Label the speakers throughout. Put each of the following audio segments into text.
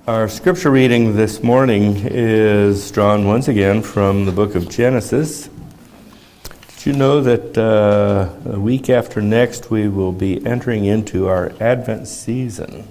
Speaker 1: Our scripture reading this morning is drawn once again from the book of Genesis. Did you know that a week after next we will be entering into our Advent season?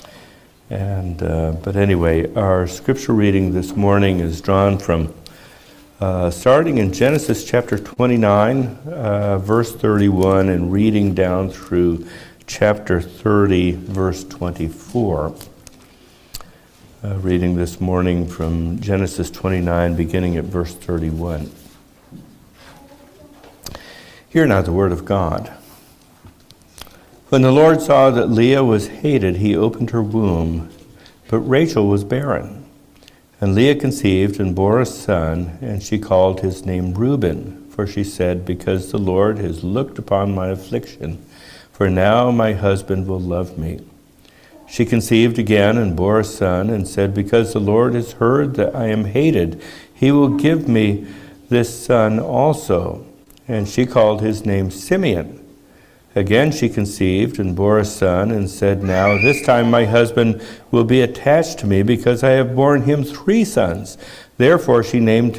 Speaker 1: But anyway, our scripture reading this morning is drawn from starting in Genesis chapter 29, verse 31, and reading down through chapter 30, verse 24. Reading this morning from Genesis 29, beginning at verse 31. Hear now the word of God. When the Lord saw that Leah was hated, he opened her womb, but Rachel was barren. And Leah conceived and bore a son, and she called his name Reuben, for she said, "Because the Lord has looked upon my affliction, for now my husband will love me." She conceived again and bore a son, and said, "Because the Lord has heard that I am hated, he will give me this son also." And she called his name Simeon. Again she conceived and bore a son, and said, "Now this time my husband will be attached to me, because I have borne him 3 sons." Therefore his name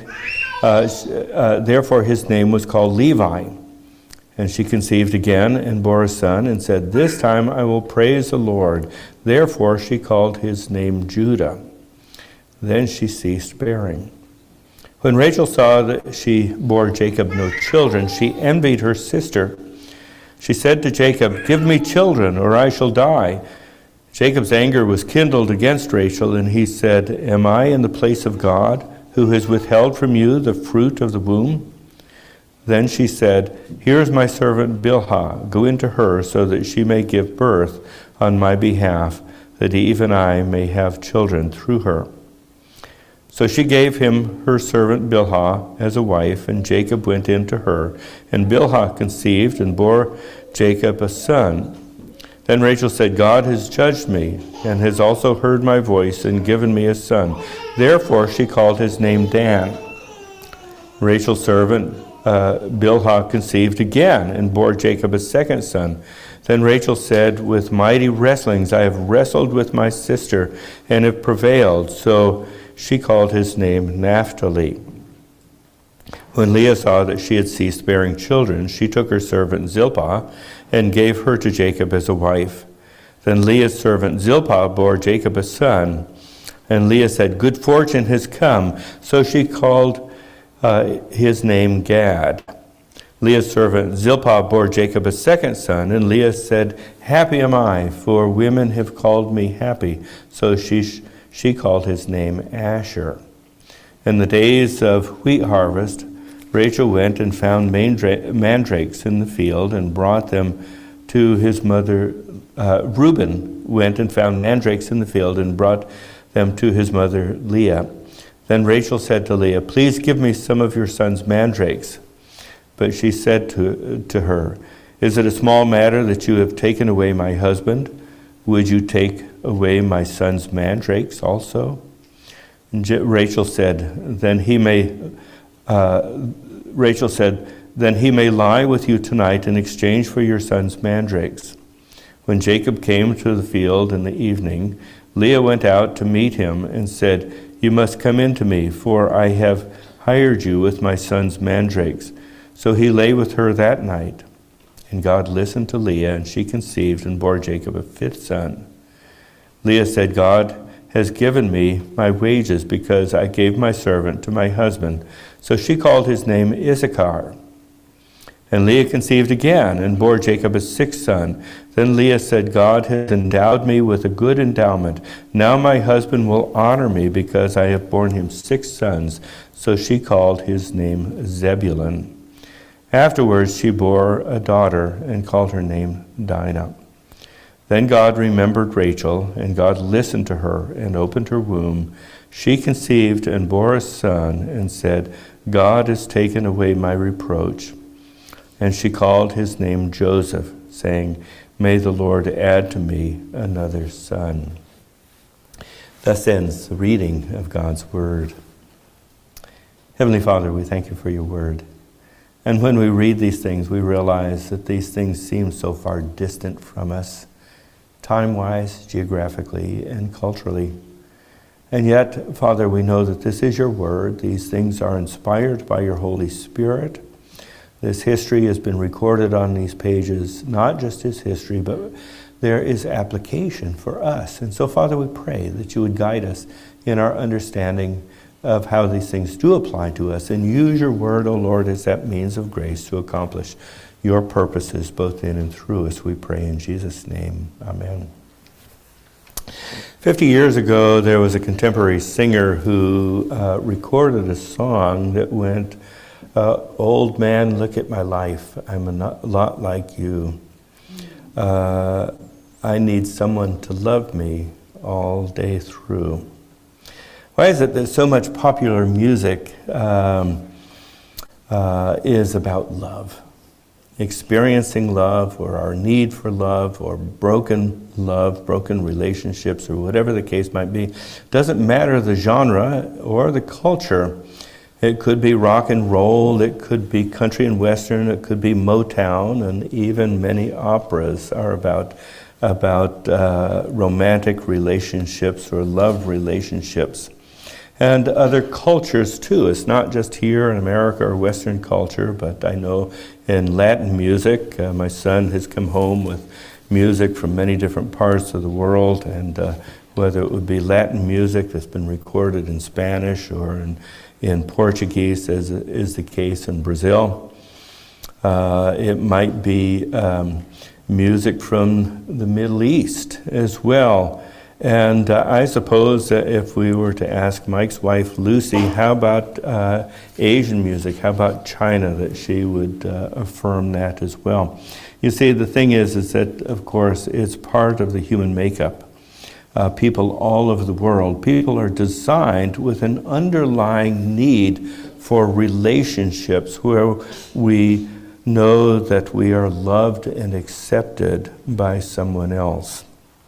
Speaker 1: was called Levi. And she conceived again and bore a son, and said, "This time I will praise the Lord." Therefore she called his name Judah. Then she ceased bearing. When Rachel saw that she bore Jacob no children, she envied her sister. She said to Jacob, "Give me children, or I shall die." Jacob's anger was kindled against Rachel, and he said, "Am I in the place of God, who has withheld from you the fruit of the womb?" Then she said, "Here is my servant Bilhah. Go into her, so that she may give birth on my behalf, that even I may have children through her." So she gave him her servant Bilhah as a wife, and Jacob went in to her. And Bilhah conceived and bore Jacob a son. Then Rachel said, "God has judged me, and has also heard my voice, and given me a son." Therefore she called his name Dan. Rachel's servant Bilhah conceived again and bore Jacob a second son. Then Rachel said, "With mighty wrestlings I have wrestled with my sister and have prevailed." So she called his name Naphtali. When Leah saw that she had ceased bearing children, she took her servant Zilpah and gave her to Jacob as a wife. Then Leah's servant Zilpah bore Jacob a son. And Leah said, "Good fortune has come." So she called his name Gad. Leah's servant Zilpah bore Jacob a second son, and Leah said, "Happy am I, for women have called me happy." So she called his name Asher. In the days of wheat harvest, Rachel went and found mandrakes in the field and brought them to his mother. Reuben went and found mandrakes in the field and brought them to his mother Leah. Then Rachel said to Leah, "Please give me some of your son's mandrakes." But she said to her, "Is it a small matter that you have taken away my husband? Would you take away my son's mandrakes also?" And Rachel said, "Then he may lie with you tonight in exchange for your son's mandrakes." When Jacob came to the field in the evening, Leah went out to meet him and said, "You must come in to me, for I have hired you with my son's mandrakes." So he lay with her that night. And God listened to Leah, and she conceived and bore Jacob a 5th son. Leah said, "God has given me my wages, because I gave my servant to my husband." So she called his name Issachar. And Leah conceived again and bore Jacob a 6th son. Then Leah said, "God has endowed me with a good endowment. Now my husband will honor me, because I have borne him 6 sons." So she called his name Zebulun. Afterwards she bore a daughter and called her name Dinah. Then God remembered Rachel, and God listened to her and opened her womb. She conceived and bore a son, and said, "God has taken away my reproach." And she called his name Joseph, saying, "May the Lord add to me another son." Thus ends the reading of God's word. Heavenly Father, we thank you for your word. And when we read these things, we realize that these things seem so far distant from us, time-wise, geographically, and culturally. And yet, Father, we know that this is your word. These things are inspired by your Holy Spirit. This history has been recorded on these pages, not just as history, but there is application for us. And so, Father, we pray that you would guide us in our understanding of how these things do apply to us, and use your word, O Lord, as that means of grace to accomplish your purposes both in and through us. We pray in Jesus' name. Amen. 50 years ago, there was a contemporary singer who recorded a song that went, "Old man, look at my life. I'm a lot like you. I need someone to love me all day through." Why is it that so much popular music is about love? Experiencing love, or our need for love, or broken love, broken relationships, or whatever the case might be. Doesn't matter the genre or the culture. It could be rock and roll, it could be country and western, it could be Motown, and even many operas are about romantic relationships or love relationships. And other cultures too. It's not just here in America or Western culture, but I know in Latin music, my son has come home with music from many different parts of the world, and whether it would be Latin music that's been recorded in Spanish or in Portuguese, as is the case in Brazil. It might be music from the Middle East as well. And I suppose that if we were to ask Mike's wife, Lucy, how about Asian music? How about China? That she would affirm that as well. You see, the thing is that, of course, it's part of the human makeup. People all over the world, people are designed with an underlying need for relationships where we know that we are loved and accepted by someone else.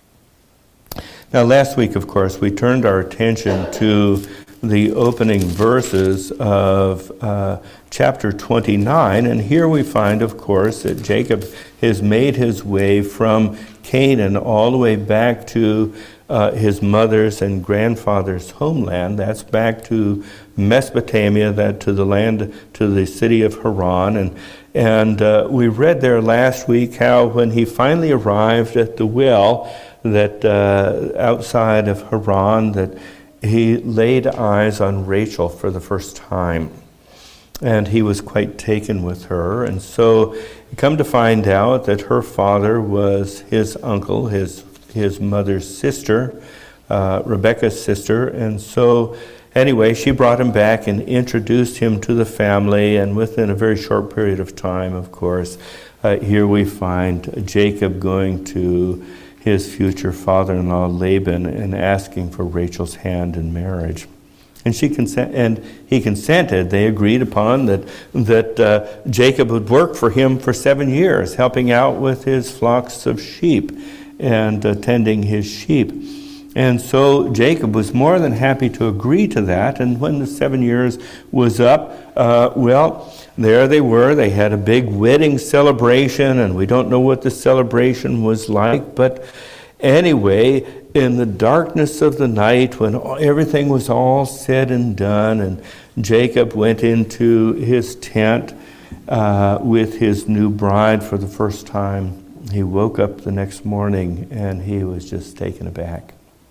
Speaker 1: Now, last week, of course, we turned our attention to the opening verses of chapter 29, and here we find, of course, that Jacob has made his way from Canaan all the way back to his mother's and grandfather's homeland. That's back to Mesopotamia, that to the land, to the city of Haran. And we read there last week how when he finally arrived at the well, that outside of Haran, that he laid eyes on Rachel for the first time. And he was quite taken with her. And so you come to find out that her father was his uncle, his mother's sister, Rebecca's sister. And so anyway, she brought him back and introduced him to the family. And within a very short period of time, of course, here we find Jacob going to his future father-in-law Laban and asking for Rachel's hand in marriage. And he consented. They agreed upon that Jacob would work for him for 7 years, helping out with his flocks of sheep and tending his sheep. And so Jacob was more than happy to agree to that. And when the 7 years was up, there they were. They had a big wedding celebration, and we don't know what the celebration was like. But anyway, in the darkness of the night, when everything was all said and done, and Jacob went into his tent with his new bride for the first time, he woke up the next morning and he was just taken aback.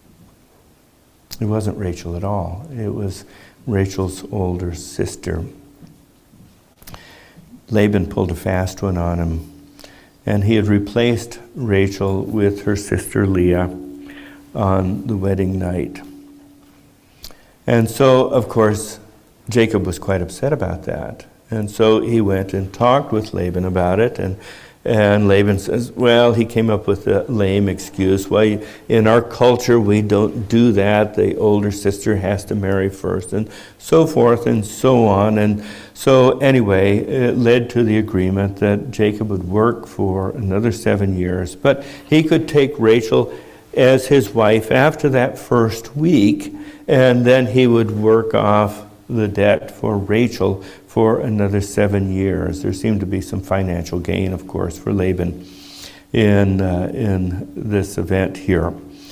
Speaker 1: It wasn't Rachel at all. It was Rachel's older sister. Laban pulled a fast one on him, and he had replaced Rachel with her sister Leah on the wedding night. And so, of course, Jacob was quite upset about that. And so he went and talked with Laban about it, and Laban says, well, he came up with a lame excuse. Well, in our culture, we don't do that. The older sister has to marry first, and so forth and so on. And so anyway, it led to the agreement that Jacob would work for another 7 years, but he could take Rachel as his wife after that first week, and then he would work off the debt for Rachel for another 7 years. There seemed to be some financial gain, of course, for Laban in this event here.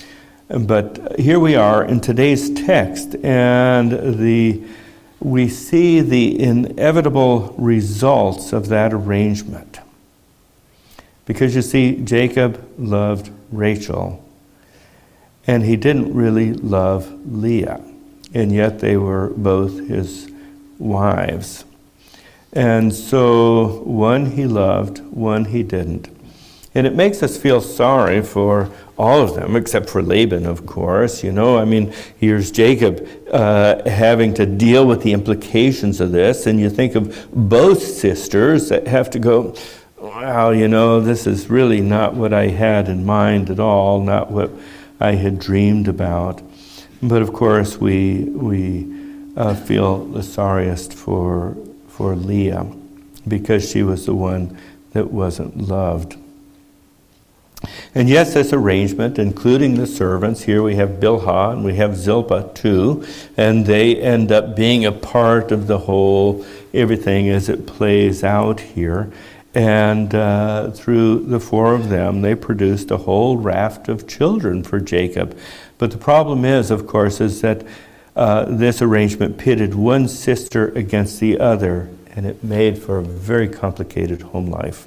Speaker 1: But here we are in today's text, and we see the inevitable results of that arrangement. Because you see, Jacob loved Rachel, and he didn't really love Leah, and yet they were both his wives. And so one he loved, one he didn't. And it makes us feel sorry for all of them, except for Laban, of course. You know, I mean, here's Jacob having to deal with the implications of this, and you think of both sisters that have to go, wow, you know, this is really not what I had in mind at all, not what I had dreamed about. But of course, we feel the sorriest for Leah, because she was the one that wasn't loved. And yes, this arrangement, including the servants, here we have Bilhah and we have Zilpah too, and they end up being a part of the whole, everything as it plays out here. And through the four of them, they produced a whole raft of children for Jacob. But the problem is, of course, is that this arrangement pitted one sister against the other, and it made for a very complicated home life.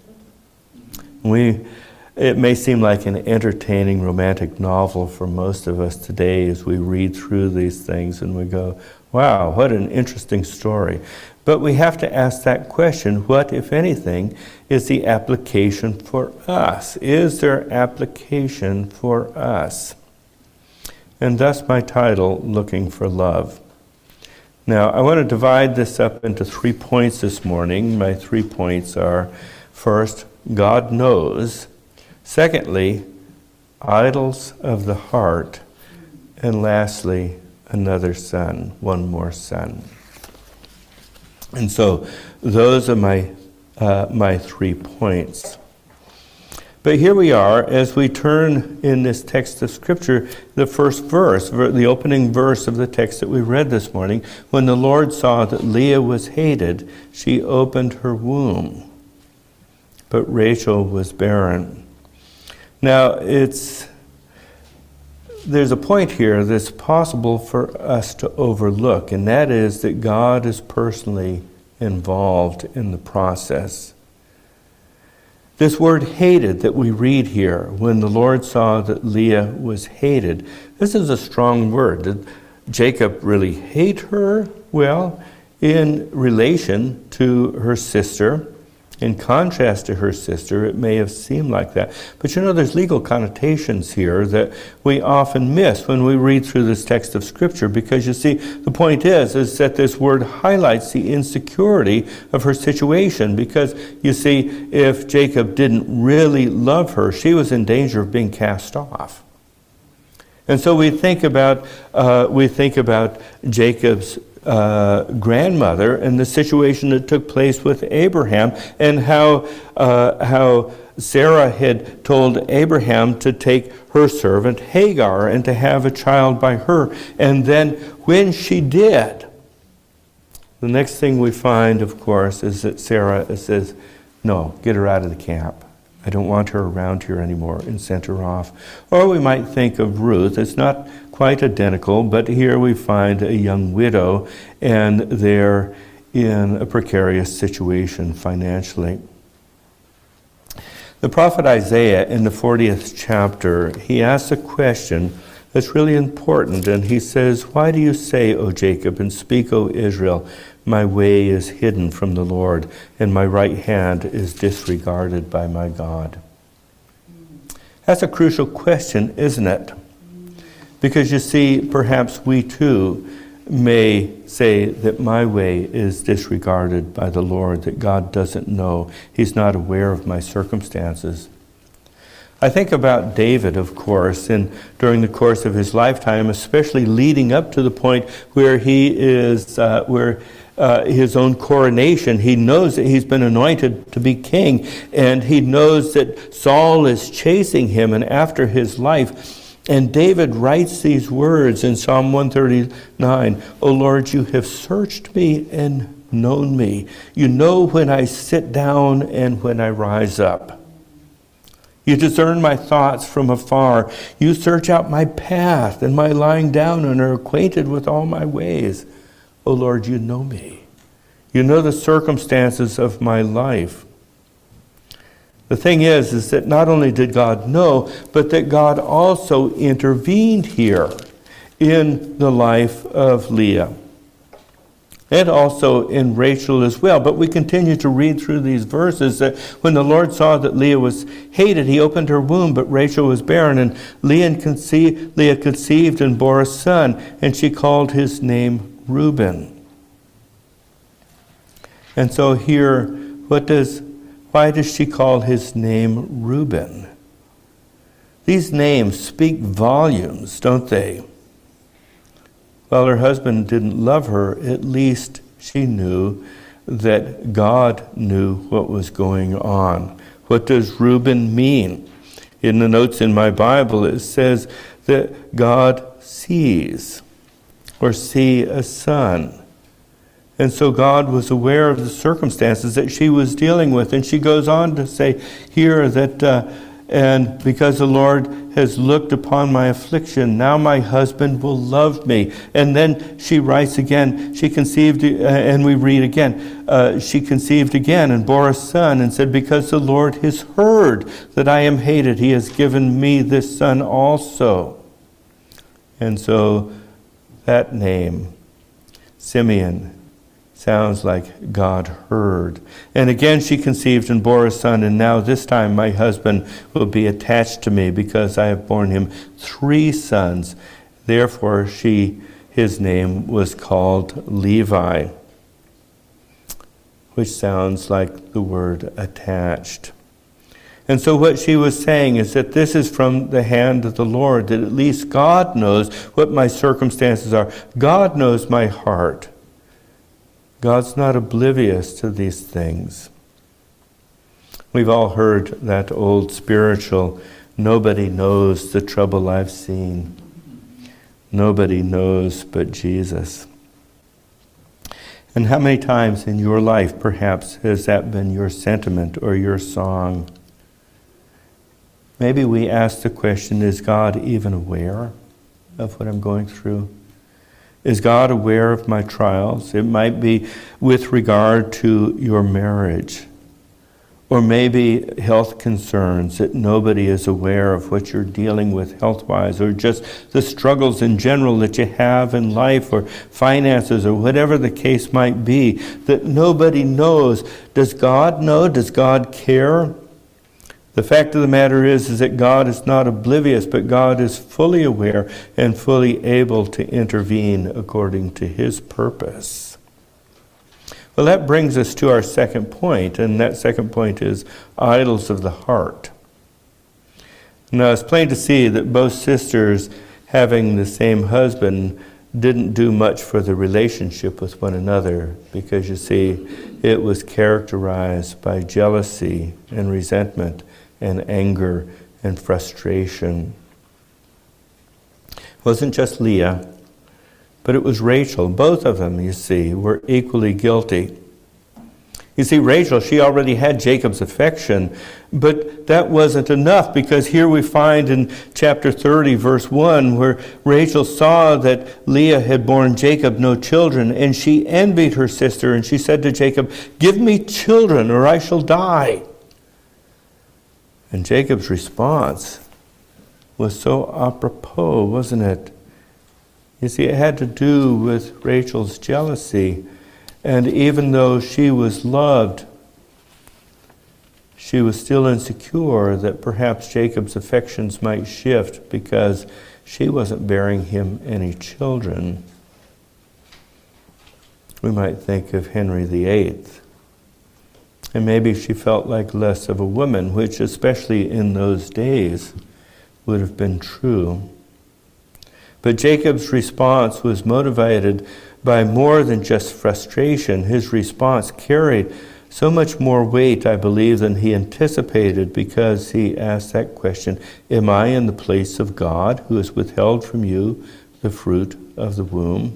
Speaker 1: It may seem like an entertaining romantic novel for most of us today as we read through these things and we go, wow, what an interesting story. But we have to ask that question, what, if anything, is the application for us? Is there application for us? And thus my title, Looking for Love. Now, I want to divide this up into 3 points this morning. My 3 points are, first, God knows. Secondly, idols of the heart. And lastly, another son, one more son. And so those are my 3 points. But here we are, as we turn in this text of Scripture, the first verse, the opening verse of the text that we read this morning. When the Lord saw that Leah was hated, she opened her womb, but Rachel was barren. Now, there's a point here that's possible for us to overlook, and that is that God is personally involved in the process. This word hated that we read here, when the Lord saw that Leah was hated, this is a strong word. Did Jacob really hate her? Well, in relation to her sister, in contrast to her sister, it may have seemed like that. But you know, there's legal connotations here that we often miss when we read through this text of Scripture, because you see, the point is that this word highlights the insecurity of her situation, because you see, if Jacob didn't really love her, she was in danger of being cast off. And so we think about Jacob's grandmother and the situation that took place with Abraham, and how Sarah had told Abraham to take her servant Hagar and to have a child by her. And then when she did, the next thing we find, of course, is that Sarah says, no, get her out of the camp. I don't want her around here anymore, and sent her off. Or we might think of Ruth. It's not quite identical, but here we find a young widow, and they're in a precarious situation financially. The prophet Isaiah, in the 40th chapter, he asks a question that's really important, and he says, why do you say, O Jacob, and speak, O Israel, my way is hidden from the Lord, and my right hand is disregarded by my God? That's a crucial question, isn't it? Because you see, perhaps we too may say that my way is disregarded by the Lord, that God doesn't know. He's not aware of my circumstances. I think about David, of course, and during the course of his lifetime, especially leading up to the point where he is, his own coronation. He knows that he's been anointed to be king, and he knows that Saul is chasing him and after his life. And David writes these words in Psalm 139, O Lord, you have searched me and known me. You know when I sit down and when I rise up. You discern my thoughts from afar. You search out my path and my lying down and are acquainted with all my ways. O Lord, you know me. You know the circumstances of my life. The thing is that not only did God know, but that God also intervened here in the life of Leah. And also in Rachel as well. But we continue to read through these verses that when the Lord saw that Leah was hated, he opened her womb, but Rachel was barren. And Leah conceived and bore a son, and she called his name Reuben. And so here, why does she call his name Reuben? These names speak volumes, don't they? While her husband didn't love her, at least she knew that God knew what was going on. What does Reuben mean? In the notes in my Bible, it says that God sees, or see a son. And so God was aware of the circumstances that she was dealing with. And she goes on to say here that, and because the Lord has looked upon my affliction, now my husband will love me. And then she writes again, she conceived, and we read again, she conceived again and bore a son and said, because the Lord has heard that I am hated, he has given me this son also. And so that name, Simeon, sounds like God heard. And again she conceived and bore a son, and now this time my husband will be attached to me because I have borne him 3 sons. Therefore his name was called Levi, which sounds like the word attached. And so what she was saying is that this is from the hand of the Lord, that at least God knows what my circumstances are. God knows my heart. God's not oblivious to these things. We've all heard that old spiritual, nobody knows the trouble I've seen. Nobody knows but Jesus. And how many times in your life, perhaps, has that been your sentiment or your song? Maybe we ask the question, is God even aware of what I'm going through? Is God aware of my trials? It might be with regard to your marriage, or maybe health concerns that nobody is aware of what you're dealing with health-wise, or just the struggles in general that you have in life, or finances, or whatever the case might be, that nobody knows. Does God know? Does God care? The fact of the matter is that God is not oblivious, but God is fully aware and fully able to intervene according to his purpose. Well, that brings us to our second point, and that second point is idols of the heart. Now, it's plain to see that both sisters, having the same husband, didn't do much for the relationship with one another, because you see, it was characterized by jealousy and resentment and anger and frustration. It wasn't just Leah, but it was Rachel. Both of them, you see, were equally guilty. You see, Rachel, she already had Jacob's affection, but that wasn't enough, because here we find in chapter 30, verse 1, where Rachel saw that Leah had borne Jacob no children, and she envied her sister, and she said to Jacob, "Give me children, or I shall die." And Jacob's response was so apropos, wasn't it? You see, it had to do with Rachel's jealousy. And even though she was loved, she was still insecure that perhaps Jacob's affections might shift because she wasn't bearing him any children. We might think of Henry VIII. And maybe she felt like less of a woman, which especially in those days would have been true. But Jacob's response was motivated by more than just frustration. His response carried so much more weight, I believe, than he anticipated, because he asked that question, "Am I in the place of God, who has withheld from you the fruit of the womb?"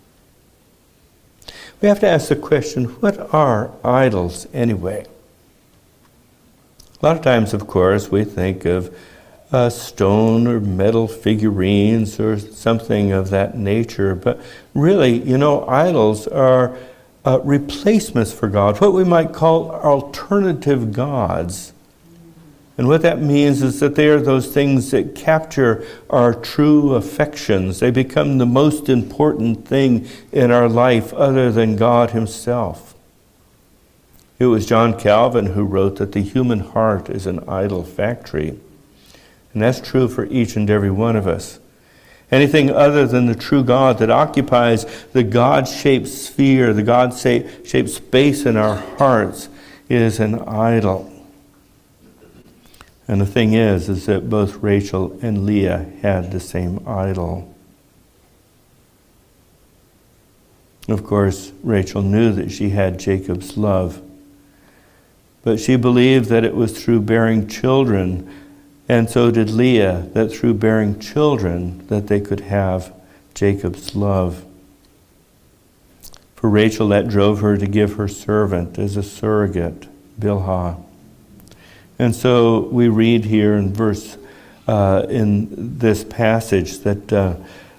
Speaker 1: We have to ask the question, what are idols anyway? A lot of times, of course, we think of stone or metal figurines or something of that nature. But really, idols are replacements for God, what we might call alternative gods. And what that means is that they are those things that capture our true affections. They become the most important thing in our life other than God himself. It was John Calvin who wrote that the human heart is an idol factory. And that's true for each and every one of us. Anything other than the true God that occupies the God-shaped sphere, the God-shaped space in our hearts is an idol. And the thing is that both Rachel and Leah had the same idol. Of course, Rachel knew that she had Jacob's love, but she believed that it was through bearing children, and so did Leah, that through bearing children that they could have Jacob's love. For Rachel, that drove her to give her servant as a surrogate, Bilhah. And so we read here in this passage that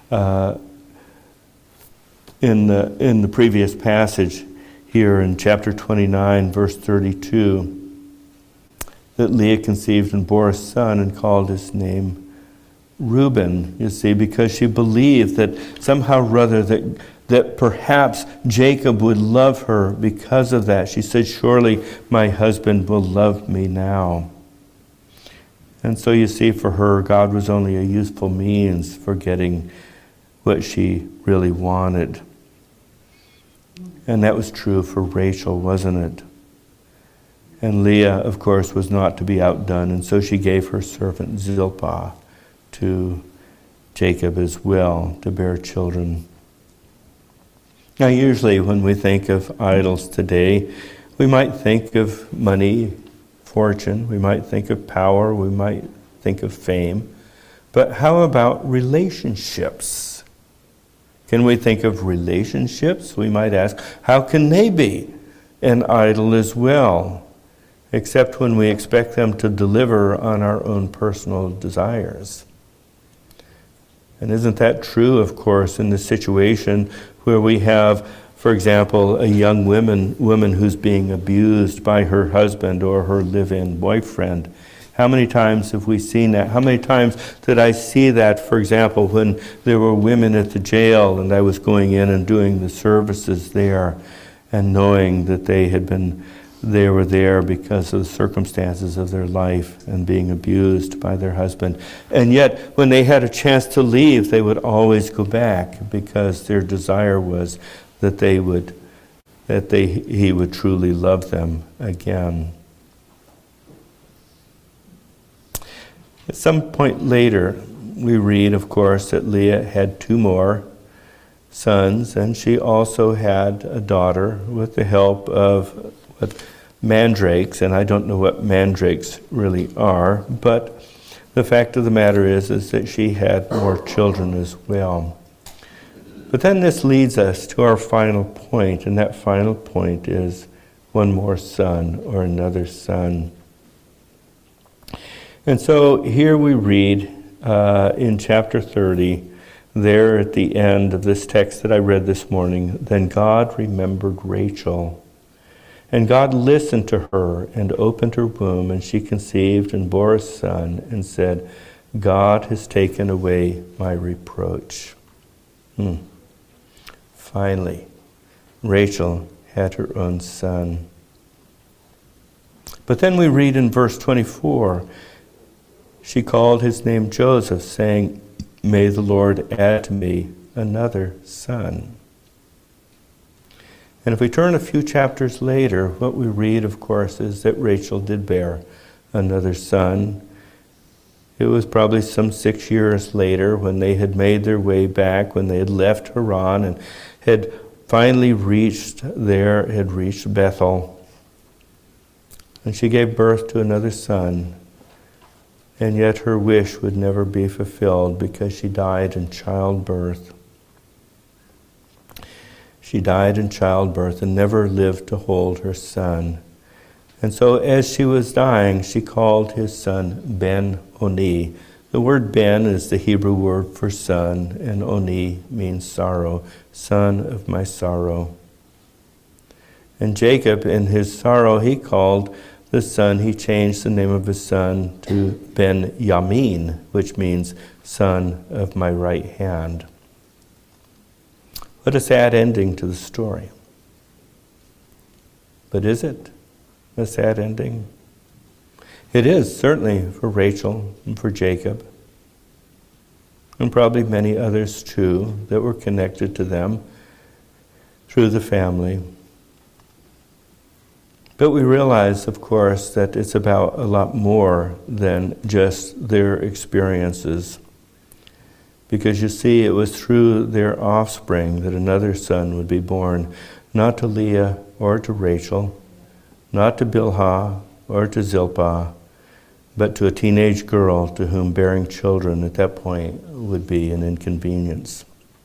Speaker 1: in the previous passage here in chapter 29, verse 32, that Leah conceived and bore a son and called his name Reuben, you see, because she believed that somehow or other that perhaps Jacob would love her because of that. She said, surely my husband will love me now. And so you see, for her, God was only a useful means for getting what she really wanted. And that was true for Rachel, wasn't it? And Leah, of course, was not to be outdone, and so she gave her servant Zilpah to Jacob as well to bear children. Now, usually when we think of idols today, we might think of money, fortune, we might think of power, we might think of fame. But how about relationships? Can we think of relationships? We might ask, how can they be an idol as well? Except when we expect them to deliver on our own personal desires. And isn't that true, of course, in the situation where we have, for example, a young woman who's being abused by her husband or her live-in boyfriend? How many times have we seen that? How many times did I see that, for example, when there were women at the jail and I was going in and doing the services there and knowing that they were there because of the circumstances of their life and being abused by their husband. And yet, when they had a chance to leave, they would always go back because their desire was that he would truly love them again. At some point later, we read, of course, that Leah had 2 more sons, and she also had a daughter with the help of mandrakes, and I don't know what mandrakes really are, but the fact of the matter is that she had more children as well. But then this leads us to our final point, and that final point is one more son or another son. And so here we read in chapter 30, there at the end of this text that I read this morning, then God remembered Rachel. And God listened to her and opened her womb, and she conceived and bore a son and said, God has taken away my reproach. Finally, Rachel had her own son. But then we read in verse 24, she called his name Joseph, saying, may the Lord add to me another son. And if we turn a few chapters later, what we read, of course, is that Rachel did bear another son. It was probably some 6 years later when they had made their way back, when they had left Haran and had finally reached Bethel. And she gave birth to another son. And yet her wish would never be fulfilled because she died in childbirth. She died in childbirth and never lived to hold her son. And so as she was dying, she called his son Ben-Oni. The word Ben is the Hebrew word for son, and Oni means sorrow, son of my sorrow. And Jacob, in his sorrow, he called the son, he changed the name of his son to Ben-Yamin, which means son of my right hand. What a sad ending to the story. But is it a sad ending? It is, certainly, for Rachel and for Jacob, and probably many others too that were connected to them through the family. But we realize, of course, that it's about a lot more than just their experiences. Because you see, it was through their offspring that another son would be born, not to Leah or to Rachel, not to Bilhah or to Zilpah, but to a teenage girl to whom bearing children at that point would be an inconvenience.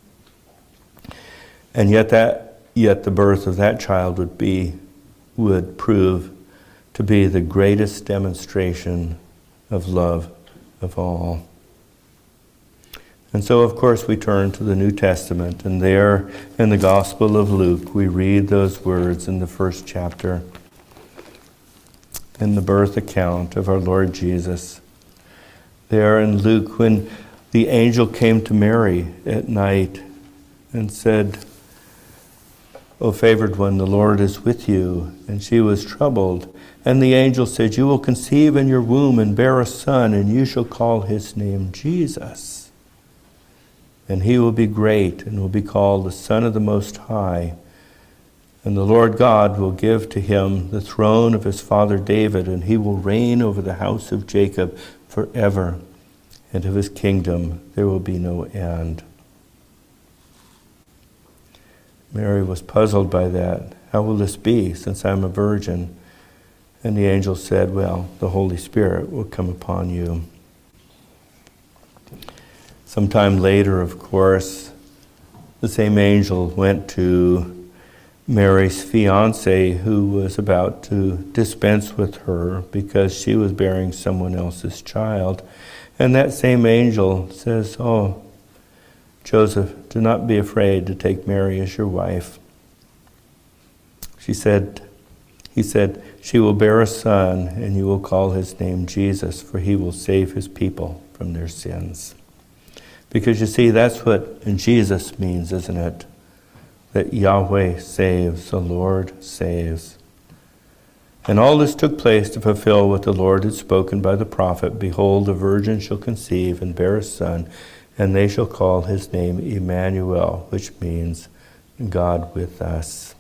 Speaker 1: And yet the birth of that child would prove to be the greatest demonstration of love of all. And so, of course, we turn to the New Testament, and there in the Gospel of Luke, we read those words in the first chapter, in the birth account of our Lord Jesus. There in Luke, when the angel came to Mary at night and said, "O favored one, the Lord is with you." And she was troubled. And the angel said, "You will conceive in your womb and bear a son, and you shall call his name Jesus. And he will be great and will be called the Son of the Most High. And the Lord God will give to him the throne of his father David, and he will reign over the house of Jacob forever, and of his kingdom there will be no end." Mary was puzzled by that. "How will this be, since I'm a virgin?" And the angel said, "Well, the Holy Spirit will come upon you." Sometime later, of course, the same angel went to Mary's fiancé, who was about to dispense with her because she was bearing someone else's child. And that same angel says, "Oh, Joseph, do not be afraid to take Mary as your wife." He said, "She will bear a son, and you will call his name Jesus, for he will save his people from their sins." Because you see, that's what Jesus means, isn't it? That Yahweh saves, the Lord saves. And all this took place to fulfill what the Lord had spoken by the prophet. "Behold, the virgin shall conceive and bear a son, and they shall call his name Emmanuel," which means God with us.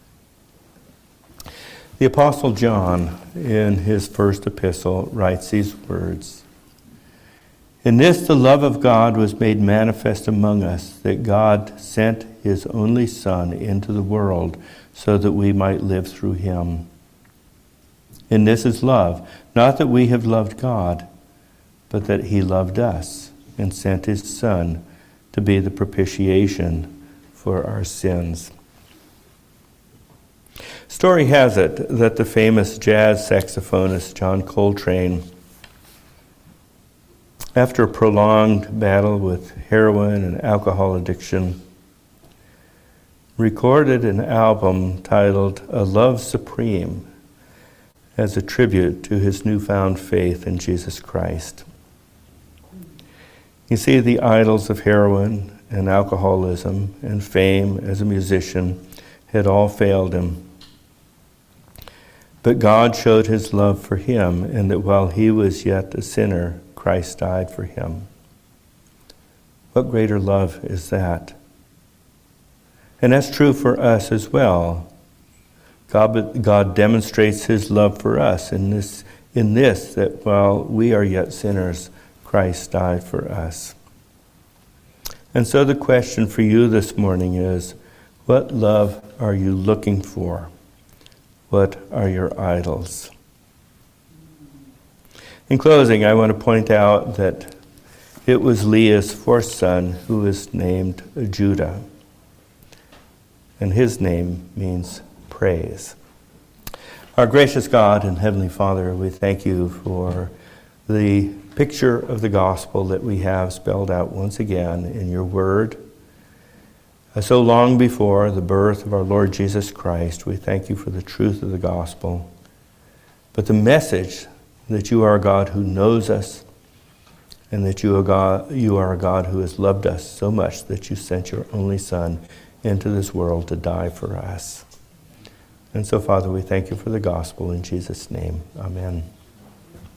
Speaker 1: The Apostle John, in his first epistle, writes these words, "In this the love of God was made manifest among us, that God sent his only Son into the world so that we might live through him. In this is love, not that we have loved God, but that he loved us and sent his Son to be the propitiation for our sins." Story has it that the famous jazz saxophonist John Coltrane, after a prolonged battle with heroin and alcohol addiction, recorded an album titled "A Love Supreme" as a tribute to his newfound faith in Jesus Christ. You see, the idols of heroin and alcoholism and fame as a musician had all failed him. But God showed his love for him, and that while he was yet a sinner, Christ died for him. What greater love is that? And that's true for us as well. God demonstrates his love for us in this, that while we are yet sinners, Christ died for us. And so the question for you this morning is, what love are you looking for? What are your idols? In closing, I want to point out that it was Leah's fourth son who was named Judah. And his name means praise. Our gracious God and Heavenly Father, we thank you for the picture of the gospel that we have spelled out once again in your word. So long before the birth of our Lord Jesus Christ, we thank you for the truth of the gospel. But the message that you are a God who knows us, and that you are a God who has loved us so much that you sent your only Son into this world to die for us. And so, Father, we thank you for the gospel in Jesus' name. Amen.